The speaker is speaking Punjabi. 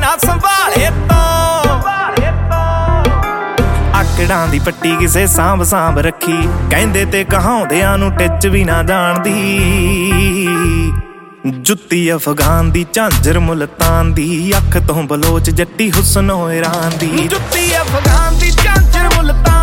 ਨਾ ਸੰਭਾਲੇ ਤੋਂ ਆਕੜਾਂ ਦੀ ਪੱਟੀ ਕਿਸੇ ਸਾਂਭ ਸਾਂਭ ਰੱਖੀ ਕਹਿੰਦੇ ਤੇ ਕਹਾਉਂਦਿਆਂ ਨੂੰ ਟਿੱਚ ਵੀ ਨਾ ਜਾਣਦੀ ਜੁੱਤੀ ਅਫਗਾਨ ਦੀ ਝਾਂਜਰ ਮੁਲਤਾਨ ਦੀ ਅੱਖ ਤੋਂ ਬਲੋਚ ਜੱਟੀ ਹੁਸਨੋ ਇਰਾਨ ਦੀ ਜੁੱਤੀ ਅਫਗਾਨ ਦੀ ਝਾਂਜਰ ਮੁਲਤਾਨ